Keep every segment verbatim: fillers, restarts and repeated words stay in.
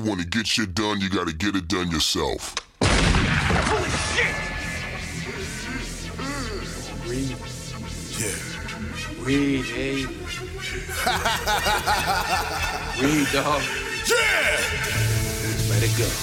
wanna get shit done, you gotta get it done yourself. Holy shit! Read. Yeah. Read, eh? Read, dog. Yeah! Let it go.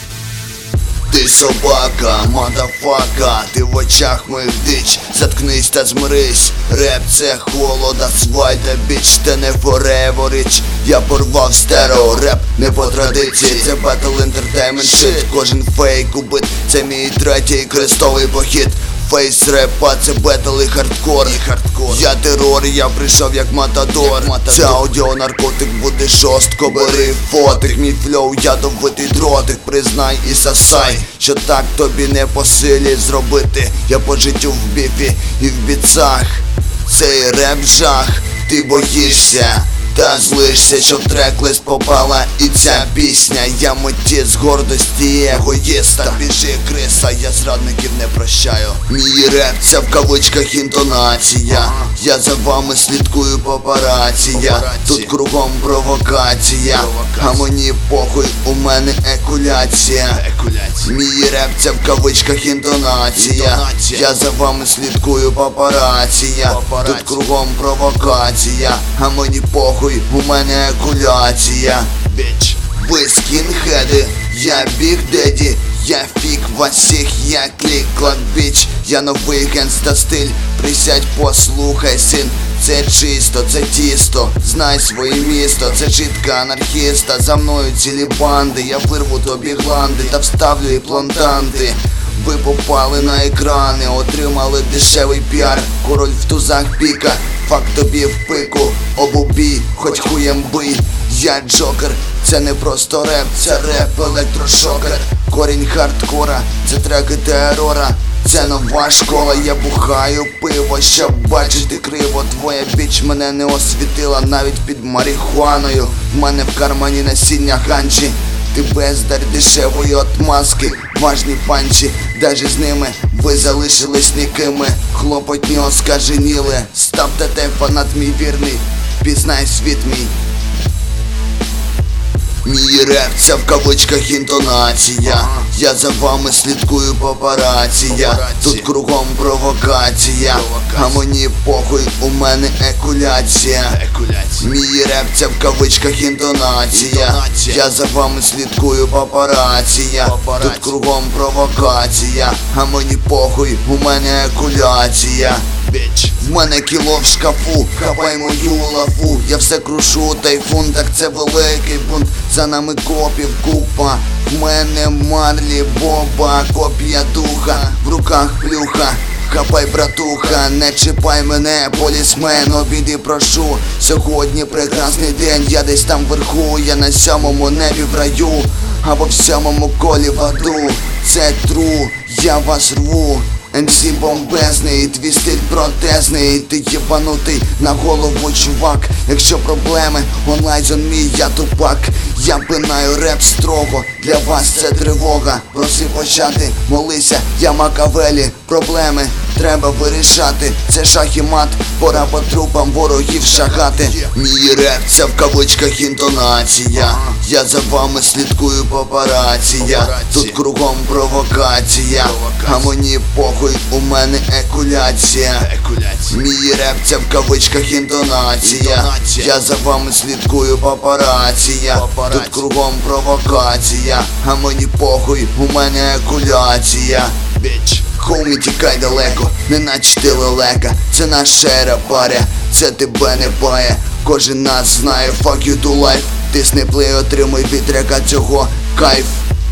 Ти собака, мадафака, ти в очах моїх дич. Заткнись та змирись, реп це холод, асфальт та біч. Та не forever rich, я порвав стерео, реп не по традиції. Це battle entertainment shit, кожен фейк убит. Це мій третій крестовий похід. Фейс репа, це бетл і хардкор. І хардкор. Я терор, я прийшов як матадор. Це аудіо, наркотик, буде жорстко, бери фотик. Мій флоу, ядовитий дротик. Признай і сосай, що так тобі не по силі зробити. Я по життю в біфі і в біцах. Цей реп жах, ти боїшся та злишся, що в трек-лист попала і ця пісня. Я митець гордості егоїста. Біжи, криса, я зрадників не прощаю. Мій реп це в кавичках інтонація. Я за вами слідкую, папарація. Тут кругом провокація, а мені похуй, у мене екуляція. Мій реп це в кавичках інтонація. Я за вами слідкую, папарація. Тут кругом провокація, а мені похуй, у мене екуляція. Біч. Ви скінхеди, я біг деді. Я фік вас всіх, я клік-клак, біч. Я новий генста стиль, присядь, послухай, син. Це чисто, це тісто, знай своє місто. Це чітка анархіста, за мною цілі банди. Я вирву тобі гланди та вставлю імплантанти. Ви попали на екрани, отримали дешевий піар. Король в тузах піка, факт тобі в пику. Обубій, хоч хуєм бий. Я джокер, це не просто реп, це реп електрошокер. Корінь хардкора, це треки терора. Це нова школа, я бухаю пиво, щоб бачити криво. Твоя біч мене не освітила навіть під марихуаною. В мене в кармані насіння ганчі. Ти бездар дешевої отмазки, важні панчі, даже з ними ви залишились нікими. Хлопотні оскаженіли, ставте те, фанат мій вірний, пізнай світ мій. Мій реп це в кавичках інтонація. Я за вами слідкую, папарація. Тут кругом провокація, а мені похуй, у мене екуляція. Мій реп це в кавичках інтонація. Я за вами слідкую, папарація. Тут кругом провокація, а мені похуй, у мене екуляція. В мене кіло в шкафу, хапай мою лафу. Я все крушу, тайфун, так це великий бунт. За нами копів купа, в мене Марлі Боба, копія духа, в руках плюха. Хапай, братуха, не чіпай мене, полісмен, обійди, прошу. Сьогодні прекрасний день, я десь там вверху. Я на сьомому небі в раю, або в сьомому колі в аду. Це тру, я вас рву. ем сі бомбезний, твій стиль протезний. Ти єбанутий на голову, чувак. Якщо проблеми, онлайн мій, я тупак. Я пинаю реп строго, для вас це тривога. Проси почати, молися, я Макавелі. Проблеми треба вирішати, це шах і мат. Пора по трупам ворогів шагати. Мій реп це в кавичках інтонація. Я за вами слідкую, папарація. Тут кругом провокація, а мені похуй, у мене екуляція. Мій реп це в кавичках інтонація. Я за вами слідкую, папарація. Тут кругом провокація, а мені похуй, у мене екуляція. Хоумі, тікай далеко, неначе ти лелека. Це наша ера, паря, це тебе не пає. Кожен нас знає, fuck you to life. Тисни плей, отримуй від трека цього кайф.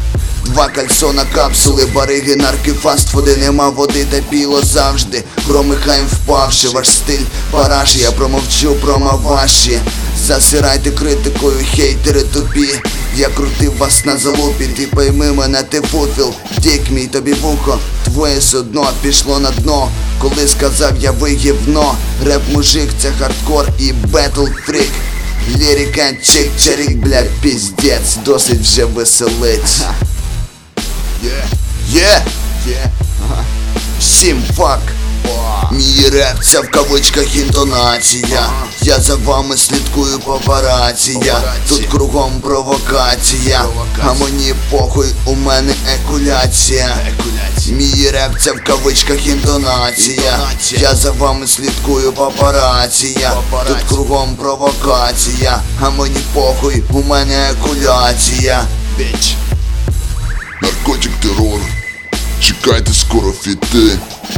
Два кальсона, капсули, бариги, нарки, фастфуди. Нема води та піло завжди. Промихаєм впавши, ваш стиль параш. Я промовчу про маваші. Засирайте критикою, хейтери тупі. Я крутив вас на залупі, ти пойми мене, ти фуфіл. Тік мій тобі вухо, твоє судно пішло на дно. Коли сказав я ви гівно. Реп мужик, це хардкор і бетл фрік. Лірика, чик-чарік, бля, піздець, досить вже веселить. Є, є, всім фак. Мій реп це в кавичках інтонація. Я за вами слідкую папарація. Тут кругом провокація, а мені похуй, у мене екуляція. Мій реп це в кавичках інтонація. Я за вами слідкую папарація. Тут кругом провокація, а мені похуй, у мене екуляція. Bitch. Наркотик, терор. Чекайте скоро фіти.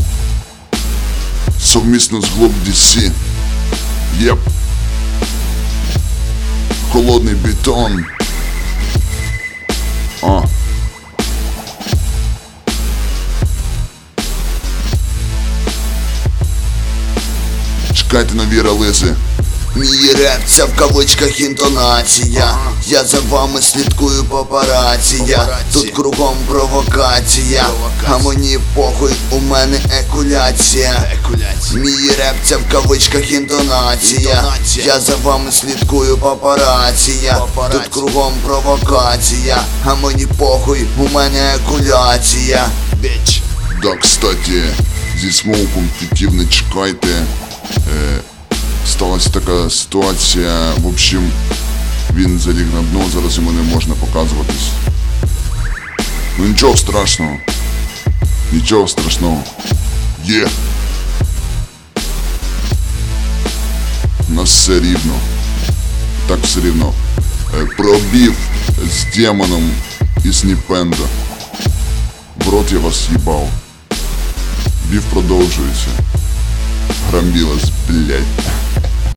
Совмісно з Глоб ді сі. Єп. Холодний бетон. А. Чекайте нові релизи. Мій реп це в кавичках інтонація. Я за вами слідкую папарація. Тут кругом провокація, а мені похуй, у мене екуляція. Мій реп це в кавичках інтонація. Я за вами слідкую папарація. Тут кругом провокація, а мені похуй, у мене екуляція. Да, кстати, зі смоуком фітів не чекайте. Е, сталася така ситуація. В общем, він заліг на дно, зараз йому не можна показуватись. Ну нічого страшного. Нічого страшного. Є. У нас все рівно. Так все рівно. Е, пробів з демоном і Сніпенда. В рот я вас їбав. Бів продовжується. Грамбілас, блядь.